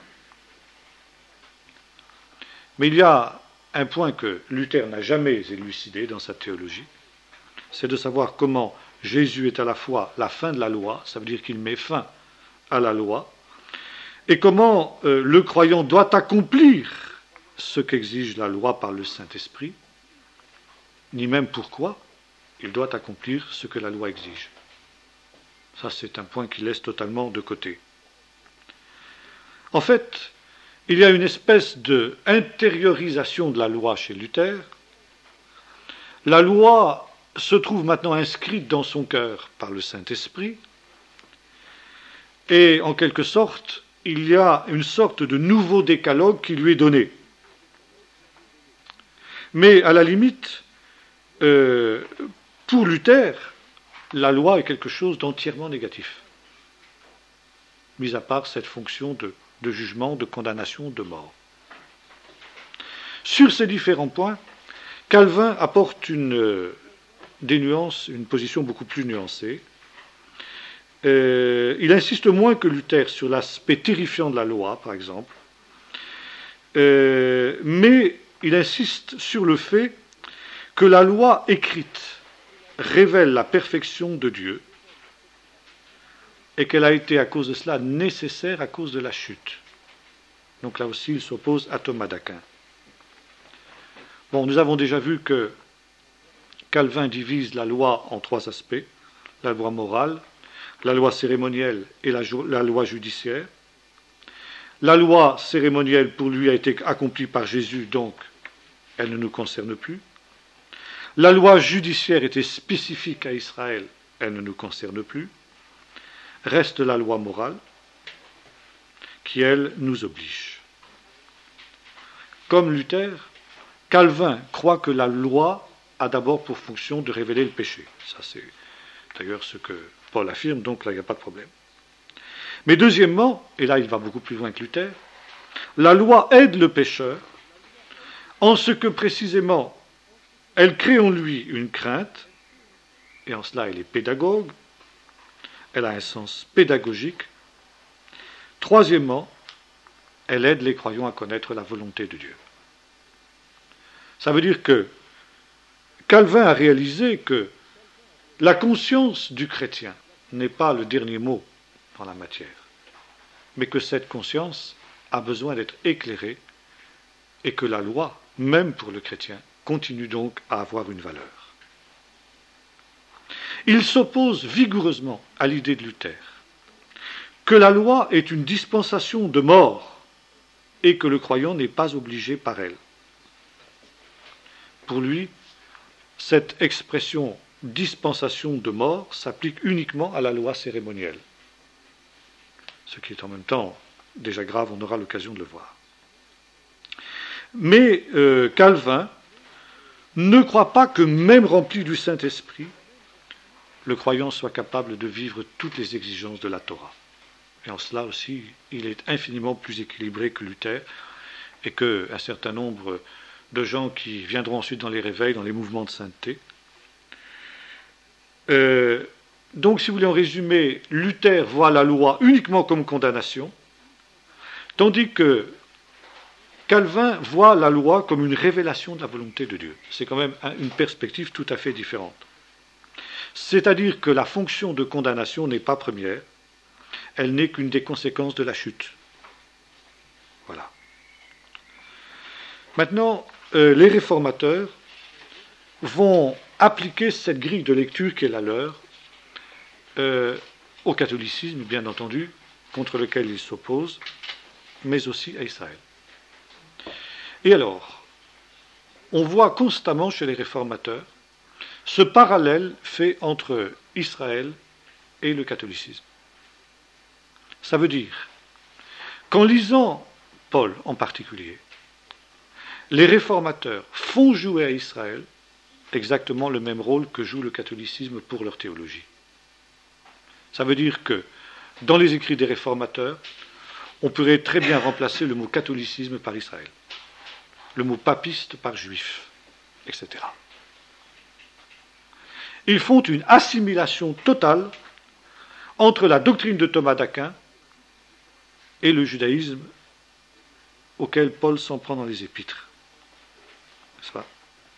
Mais il y a un point que Luther n'a jamais élucidé dans sa théologie, c'est de savoir comment Jésus est à la fois la fin de la loi, ça veut dire qu'il met fin à la loi, et comment le croyant doit accomplir ce qu'exige la loi par le Saint-Esprit, ni même pourquoi il doit accomplir ce que la loi exige. Ça, c'est un point qu'il laisse totalement de côté. En fait, il y a une espèce d'intériorisation de la loi chez Luther. La loi se trouve maintenant inscrite dans son cœur par le Saint-Esprit, et en quelque sorte, il y a une sorte de nouveau décalogue qui lui est donné. Mais à la limite, pour Luther, la loi est quelque chose d'entièrement négatif, mis à part cette fonction de jugement, de condamnation, de mort. Sur ces différents points, Calvin apporte des nuances, une position beaucoup plus nuancée. Il insiste moins que Luther sur l'aspect terrifiant de la loi, par exemple, mais il insiste sur le fait que la loi écrite révèle la perfection de Dieu et qu'elle a été à cause de cela nécessaire à cause de la chute. Donc là aussi, il s'oppose à Thomas d'Aquin. Bon, nous avons déjà vu que Calvin divise la loi en trois aspects: la loi morale, la loi cérémonielle et la loi judiciaire. La loi cérémonielle, pour lui, a été accomplie par Jésus, donc elle ne nous concerne plus. La loi judiciaire était spécifique à Israël, elle ne nous concerne plus. Reste la loi morale, qui, elle, nous oblige. Comme Luther, Calvin croit que la loi a d'abord pour fonction de révéler le péché. Ça, c'est d'ailleurs ce que Paul affirme, donc là, il n'y a pas de problème. Mais deuxièmement, et là il va beaucoup plus loin que Luther, la loi aide le pécheur en ce que précisément elle crée en lui une crainte, et en cela elle est pédagogue, elle a un sens pédagogique. Troisièmement, elle aide les croyants à connaître la volonté de Dieu. Ça veut dire que Calvin a réalisé que la conscience du chrétien n'est pas le dernier mot dans la matière, mais que cette conscience a besoin d'être éclairée et que la loi, même pour le chrétien, continue donc à avoir une valeur. Il s'oppose vigoureusement à l'idée de Luther que la loi est une dispensation de mort et que le croyant n'est pas obligé par elle. Pour lui, cette expression dispensation de mort s'applique uniquement à la loi cérémonielle. Ce qui est en même temps déjà grave, on aura l'occasion de le voir. Mais Calvin ne croit pas que, même rempli du Saint-Esprit, le croyant soit capable de vivre toutes les exigences de la Torah. Et en cela aussi, il est infiniment plus équilibré que Luther, et qu'un certain nombre de gens qui viendront ensuite dans les réveils, dans les mouvements de sainteté. Donc, si vous voulez en résumer, Luther voit la loi uniquement comme condamnation, tandis que Calvin voit la loi comme une révélation de la volonté de Dieu. C'est quand même une perspective tout à fait différente. C'est-à-dire que la fonction de condamnation n'est pas première, elle n'est qu'une des conséquences de la chute. Voilà. Maintenant, les réformateurs vont appliquer cette grille de lecture qui est la leur au catholicisme, bien entendu, contre lequel ils s'opposent, mais aussi à Israël. Et alors, on voit constamment chez les réformateurs ce parallèle fait entre Israël et le catholicisme. Ça veut dire qu'en lisant Paul en particulier, les réformateurs font jouer à Israël exactement le même rôle que joue le catholicisme pour leur théologie. Ça veut dire que dans les écrits des réformateurs, on pourrait très bien remplacer le mot catholicisme par Israël, le mot papiste par juif, etc. Ils font une assimilation totale entre la doctrine de Thomas d'Aquin et le judaïsme auquel Paul s'en prend dans les épîtres. N'est-ce pas ?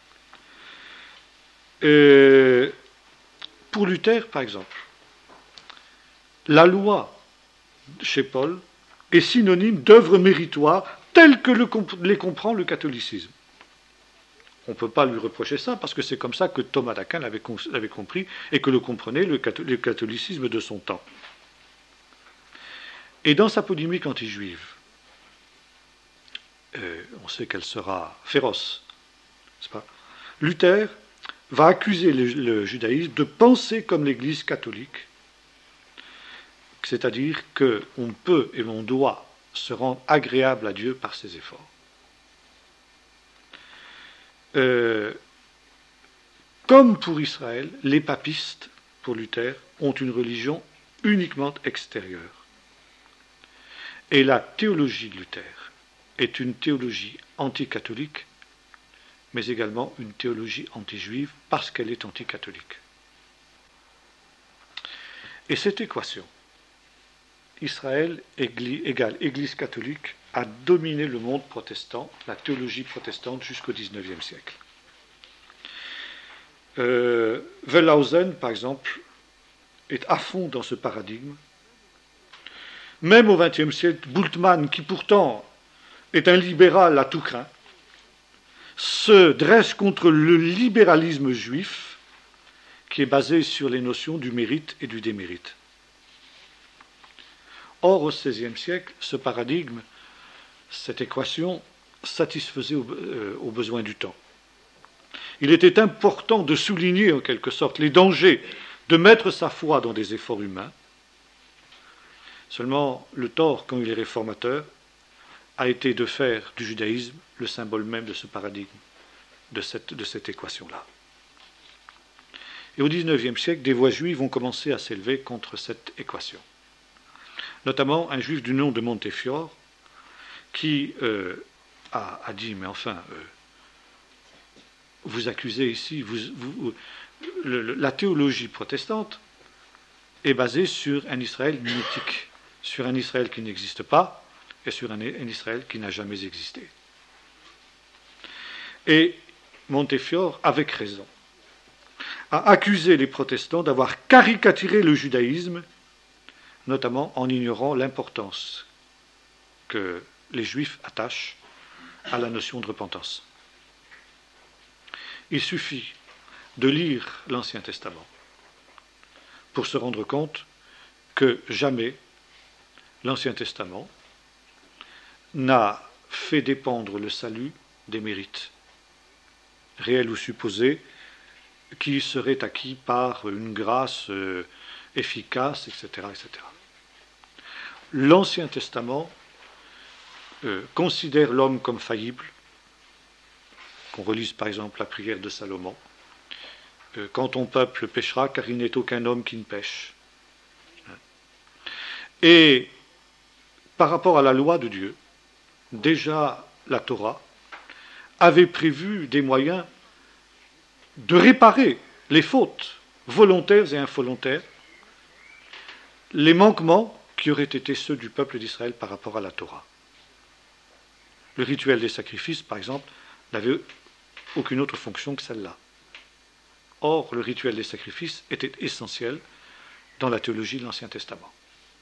Pour Luther, par exemple, la loi chez Paul est synonyme d'œuvre méritoire telle que les comprend le catholicisme. On ne peut pas lui reprocher ça parce que c'est comme ça que Thomas d'Aquin l'avait compris et que le comprenait le catholicisme de son temps. Et dans sa polémique anti-juive, on sait qu'elle sera féroce, n'est-ce pas? Luther va accuser le judaïsme de penser comme l'Église catholique, c'est-à-dire qu'on peut et on doit se rendre agréable à Dieu par ses efforts. Comme pour Israël, les papistes, pour Luther, ont une religion uniquement extérieure. Et la théologie de Luther est une théologie anticatholique, mais également une théologie anti-juive parce qu'elle est anticatholique. Et cette équation, Israël égale Église catholique, a dominé le monde protestant, la théologie protestante jusqu'au XIXe siècle. Wellhausen, par exemple, est à fond dans ce paradigme. Même au XXe siècle, Bultmann, qui pourtant est un libéral à tout craint, se dresse contre le libéralisme juif qui est basé sur les notions du mérite et du démérite. Or, au XVIe siècle, ce paradigme, cette équation, satisfaisait aux besoins du temps. Il était important de souligner en quelque sorte les dangers de mettre sa foi dans des efforts humains. Seulement, le tort, quand il est réformateur, a été de faire du judaïsme le symbole même de ce paradigme, de cette équation-là. Et au XIXe siècle, des voix juives ont commencé à s'élever contre cette équation. Notamment un juif du nom de Montefiore, qui a dit, mais enfin, vous accusez ici, la théologie protestante est basée sur un Israël mythique, sur un Israël qui n'existe pas et sur un Israël qui n'a jamais existé. Et Montefiore, avec raison, a accusé les protestants d'avoir caricaturé le judaïsme, notamment en ignorant l'importance que les juifs attachent à la notion de repentance. Il suffit de lire l'Ancien Testament pour se rendre compte que jamais l'Ancien Testament n'a fait dépendre le salut des mérites, réels ou supposés, qui seraient acquis par une grâce efficace, etc., etc. L'Ancien Testament considère l'homme comme faillible, qu'on relise par exemple la prière de Salomon, quand ton peuple péchera, car il n'est aucun homme qui ne pêche. Et par rapport à la loi de Dieu, déjà la Torah avait prévu des moyens de réparer les fautes volontaires et involontaires, les manquements qui auraient été ceux du peuple d'Israël par rapport à la Torah. Le rituel des sacrifices, par exemple, n'avait aucune autre fonction que celle-là. Or, le rituel des sacrifices était essentiel dans la théologie de l'Ancien Testament.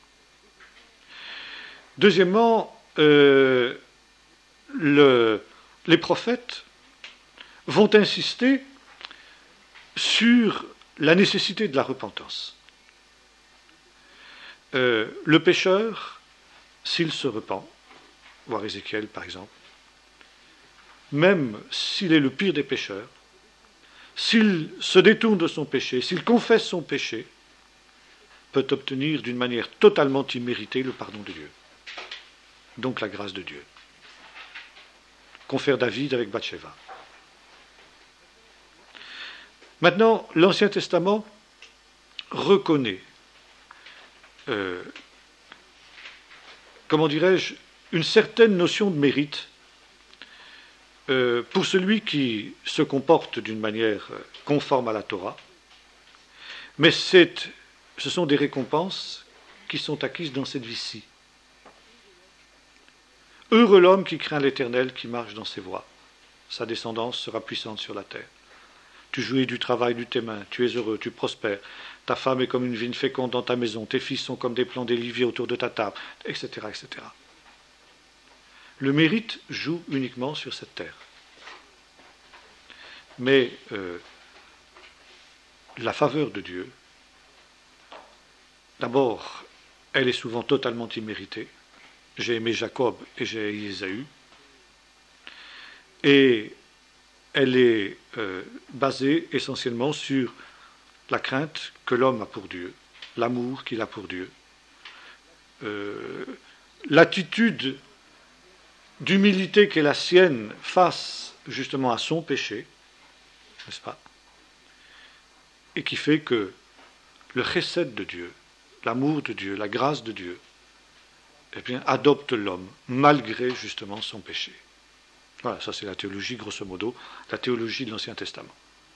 Deuxièmement, les prophètes vont insister sur la nécessité de la repentance. Le pécheur, s'il se repent, voir Ézéchiel par exemple, même s'il est le pire des pécheurs, s'il se détourne de son péché, s'il confesse son péché, peut obtenir d'une manière totalement imméritée le pardon de Dieu. Donc la grâce de Dieu. Confère David avec Bathsheba. Maintenant, l'Ancien Testament reconnaît, comment dirais-je, une certaine notion de mérite pour celui qui se comporte d'une manière conforme à la Torah, mais ce sont des récompenses qui sont acquises dans cette vie-ci. Heureux l'homme qui craint l'Éternel, qui marche dans ses voies. Sa descendance sera puissante sur la terre. Tu jouis du travail de tes mains, tu es heureux, tu prospères. Ta femme est comme une vigne féconde dans ta maison, tes fils sont comme des plants d'olivier autour de ta table, etc., etc. Le mérite joue uniquement sur cette terre. Mais la faveur de Dieu, d'abord, elle est souvent totalement imméritée. J'ai aimé Jacob et j'ai haï Ésaü. Et elle est basée essentiellement sur la crainte que l'homme a pour Dieu, l'amour qu'il a pour Dieu, l'attitude d'humilité qui est la sienne face justement à son péché, n'est-ce pas? Et qui fait que le chesed de Dieu, l'amour de Dieu, la grâce de Dieu, eh bien, adopte l'homme malgré justement son péché. Voilà, ça c'est la théologie, grosso modo, la théologie de l'Ancien Testament.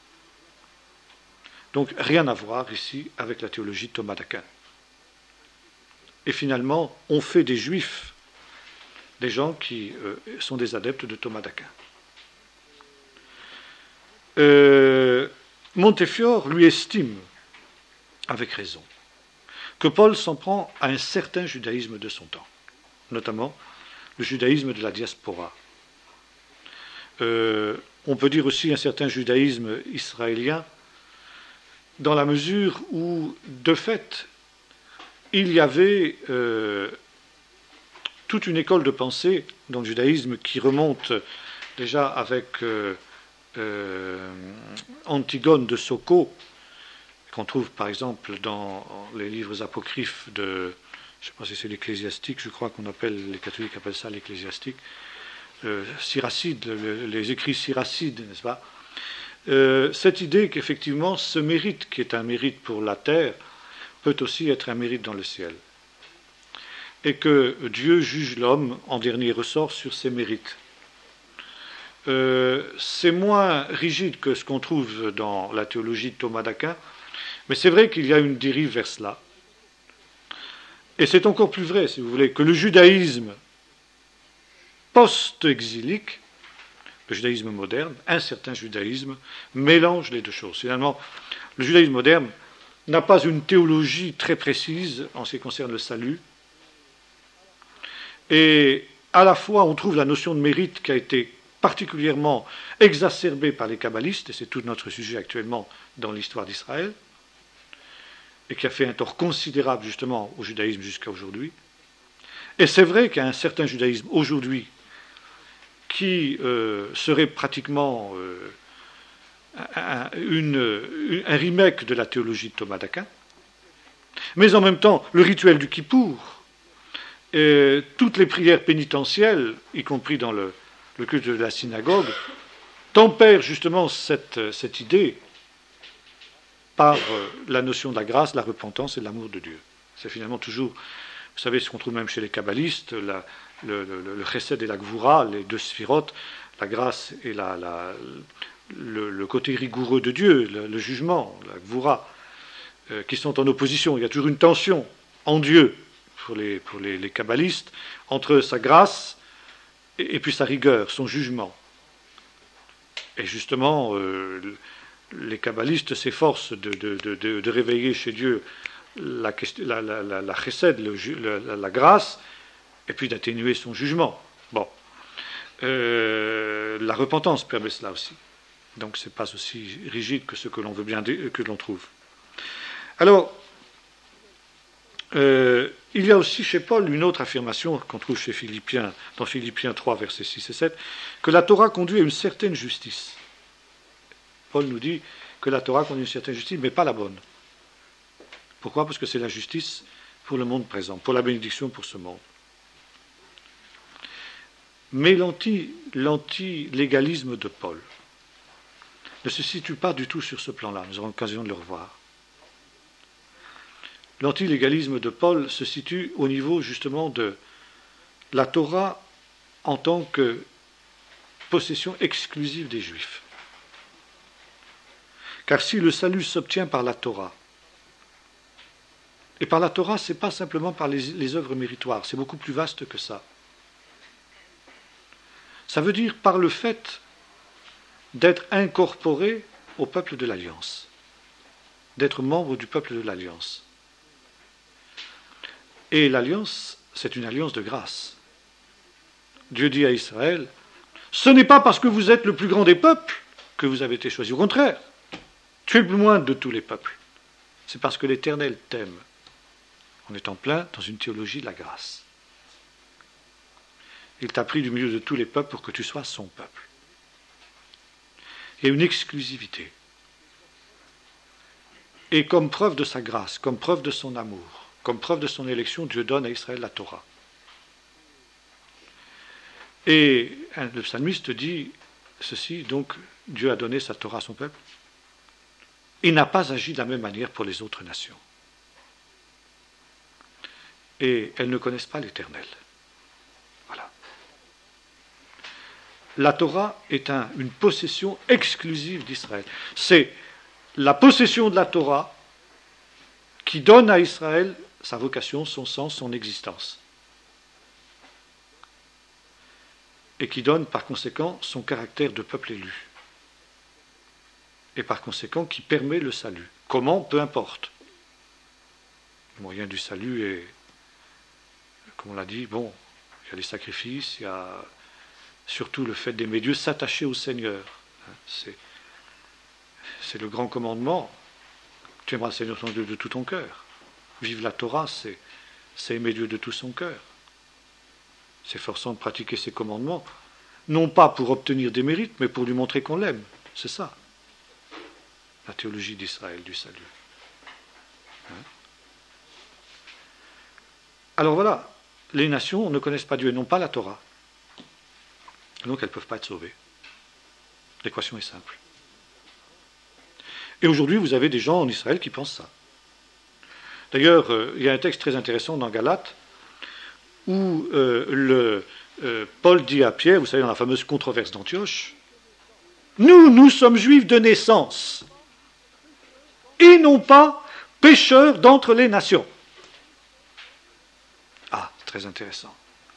Donc rien à voir ici avec la théologie de Thomas d'Aquin. Et finalement, on fait des Juifs des gens qui sont des adeptes de Thomas d'Aquin. Montefiore lui estime, avec raison, que Paul s'en prend à un certain judaïsme de son temps, notamment le judaïsme de la diaspora. On peut dire aussi un certain judaïsme israélien, dans la mesure où, de fait, il y avait toute une école de pensée dans le judaïsme qui remonte déjà avec Antigone de Soko, qu'on trouve par exemple dans les livres apocryphes de, je ne sais pas si c'est l'ecclésiastique, je crois qu'on appelle, les catholiques appellent ça l'ecclésiastique, Siracide, les écrits syracides, n'est-ce pas? Cette idée qu'effectivement ce mérite, qui est un mérite pour la terre, peut aussi être un mérite dans le ciel. Et que Dieu juge l'homme en dernier ressort sur ses mérites. C'est moins rigide que ce qu'on trouve dans la théologie de Thomas d'Aquin, mais c'est vrai qu'il y a une dérive vers cela. Et c'est encore plus vrai, si vous voulez, que le judaïsme post-exilique, le judaïsme moderne, un certain judaïsme, mélange les deux choses. Finalement, le judaïsme moderne n'a pas une théologie très précise en ce qui concerne le salut. Et à la fois, on trouve la notion de mérite qui a été particulièrement exacerbée par les kabbalistes, et c'est tout notre sujet actuellement dans l'histoire d'Israël, et qui a fait un tort considérable justement au judaïsme jusqu'à aujourd'hui. Et c'est vrai qu'il y a un certain judaïsme aujourd'hui qui serait pratiquement un remake de la théologie de Thomas d'Aquin, mais en même temps, le rituel du Kippour, toutes les prières pénitentielles, y compris dans le culte de la synagogue, tempèrent justement cette idée par la notion de la grâce, la repentance et l'amour de Dieu. C'est finalement toujours, vous savez, ce qu'on trouve même chez les kabbalistes, le chesed et la gvura, les deux sphirotes, la grâce et le côté rigoureux de Dieu, le jugement, la gvura, qui sont en opposition. Il y a toujours une tension en Dieu, pour les kabbalistes, entre sa grâce et puis sa rigueur, son jugement. Et justement, les kabbalistes s'efforcent de réveiller chez Dieu la chesed, la grâce, et puis d'atténuer son jugement. Bon. La repentance permet cela aussi. Donc ce n'est pas aussi rigide que ce que l'on veut bien que l'on trouve. Alors, il y a aussi chez Paul une autre affirmation qu'on trouve chez Philippiens, dans Philippiens 3, versets 6 et 7, que la Torah conduit à une certaine justice. Paul nous dit que la Torah conduit à une certaine justice, mais pas la bonne. Pourquoi? Parce que c'est la justice pour le monde présent, pour la bénédiction pour ce monde. Mais l'anti-légalisme de Paul ne se situe pas du tout sur ce plan-là. Nous aurons l'occasion de le revoir. L'antilégalisme de Paul se situe au niveau justement de la Torah en tant que possession exclusive des Juifs. Car si le salut s'obtient par la Torah, et par la Torah, ce n'est pas simplement par les œuvres méritoires, c'est beaucoup plus vaste que ça. Ça veut dire par le fait d'être incorporé au peuple de l'Alliance, d'être membre du peuple de l'Alliance. Et l'Alliance, c'est une alliance de grâce. Dieu dit à Israël, ce n'est pas parce que vous êtes le plus grand des peuples que vous avez été choisi. Au contraire, tu es le plus moindre de tous les peuples. C'est parce que l'Éternel t'aime. On est en plein dans une théologie de la grâce. Il t'a pris du milieu de tous les peuples pour que tu sois son peuple. Il y a une exclusivité. Et comme preuve de sa grâce, comme preuve de son amour, comme preuve de son élection, Dieu donne à Israël la Torah. Et le psalmiste dit ceci, donc Dieu a donné sa Torah à son peuple. Il n'a pas agi de la même manière pour les autres nations. Et elles ne connaissent pas l'Éternel. Voilà. La Torah est une possession exclusive d'Israël. C'est la possession de la Torah qui donne à Israël sa vocation, son sens, son existence. Et qui donne par conséquent son caractère de peuple élu. Et par conséquent qui permet le salut. Comment? Peu importe. Le moyen du salut est, comme on l'a dit, bon, il y a les sacrifices, il y a surtout le fait d'aimer Dieu, s'attacher au Seigneur. C'est le grand commandement. Tu aimeras le Seigneur ton Dieu de tout ton cœur. Vivre la Torah, c'est aimer Dieu de tout son cœur. S'efforçant de pratiquer ses commandements, non pas pour obtenir des mérites, mais pour lui montrer qu'on l'aime. C'est ça, la théologie d'Israël, du salut. Alors voilà, les nations ne connaissent pas Dieu et n'ont pas la Torah. Donc elles ne peuvent pas être sauvées. L'équation est simple. Et aujourd'hui, vous avez des gens en Israël qui pensent ça. D'ailleurs, il y a un texte très intéressant dans Galates, où Paul dit à Pierre, vous savez, dans la fameuse controverse d'Antioche, « Nous sommes juifs de naissance, et non pas pécheurs d'entre les nations. » Ah, très intéressant.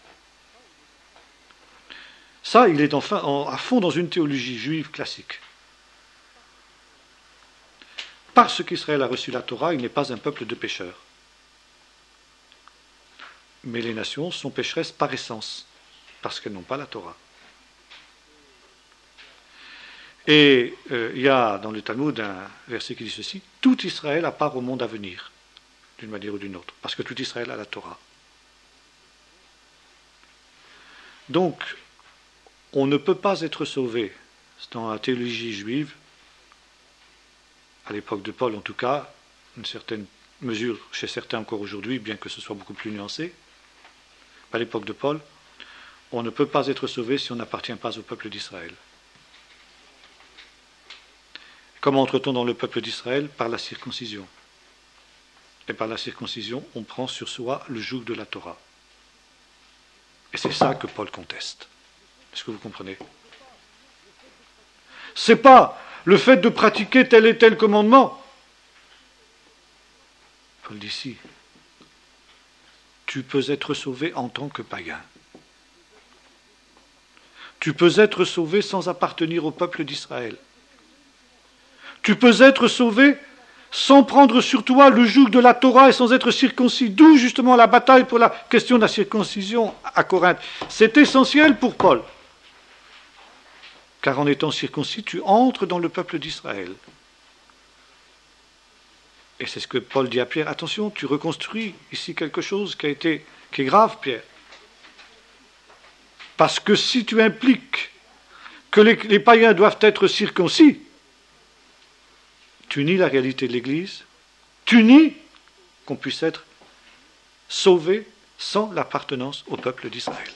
Ça, il est enfin à fond dans une théologie juive classique. Parce qu'Israël a reçu la Torah, il n'est pas un peuple de pécheurs. Mais les nations sont pécheresses par essence, parce qu'elles n'ont pas la Torah. Et il y a dans le Talmud un verset qui dit ceci, « Tout Israël a part au monde à venir, d'une manière ou d'une autre, parce que tout Israël a la Torah. » Donc, on ne peut pas être sauvé dans la théologie juive, à l'époque de Paul en tout cas, une certaine mesure chez certains encore aujourd'hui, bien que ce soit beaucoup plus nuancé. À l'époque de Paul, on ne peut pas être sauvé si on n'appartient pas au peuple d'Israël. Comment entre-t-on dans le peuple d'Israël? Par la circoncision. Et par la circoncision, on prend sur soi le joug de la Torah. Et c'est ça que Paul conteste. Est-ce que vous comprenez? C'est pas le fait de pratiquer tel et tel commandement. Paul dit si. Tu peux être sauvé en tant que païen. Tu peux être sauvé sans appartenir au peuple d'Israël. Tu peux être sauvé sans prendre sur toi le joug de la Torah et sans être circoncis. D'où justement la bataille pour la question de la circoncision à Corinthe. C'est essentiel pour Paul. Car en étant circoncis, tu entres dans le peuple d'Israël. Et c'est ce que Paul dit à Pierre. Attention, tu reconstruis ici quelque chose qui est grave, Pierre. Parce que si tu impliques que les païens doivent être circoncis, tu nies la réalité de l'Église, tu nies qu'on puisse être sauvé sans l'appartenance au peuple d'Israël.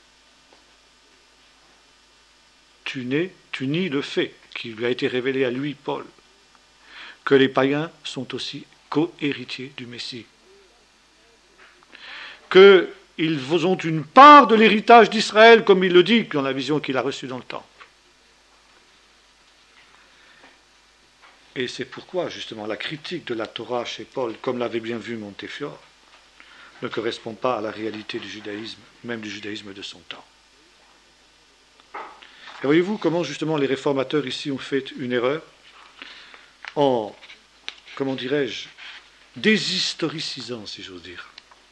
Tu nies le fait qui lui a été révélé à lui, Paul, que les païens sont aussi co-héritiers du Messie. Qu'ils ont une part de l'héritage d'Israël, comme il le dit dans la vision qu'il a reçue dans le temple. Et c'est pourquoi, justement, la critique de la Torah chez Paul, comme l'avait bien vu Montefiore, ne correspond pas à la réalité du judaïsme, même du judaïsme de son temps. Et voyez-vous comment, justement, les réformateurs ici ont fait une erreur en, comment dirais-je, déshistoricisant, si j'ose dire,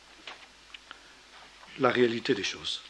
la réalité des choses.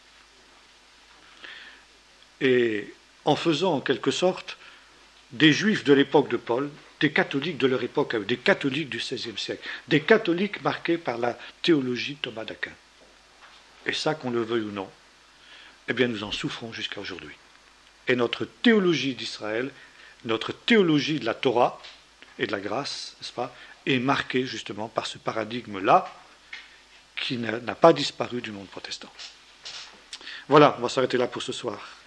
Et en faisant, en quelque sorte, des juifs de l'époque de Paul, des catholiques de leur époque, des catholiques du XVIe siècle, des catholiques marqués par la théologie de Thomas d'Aquin. Et ça, qu'on le veuille ou non, eh bien nous en souffrons jusqu'à aujourd'hui. Et notre théologie d'Israël notre théologie de la Torah et de la grâce, n'est-ce pas, est marquée justement par ce paradigme-là qui n'a pas disparu du monde protestant. Voilà, on va s'arrêter là pour ce soir.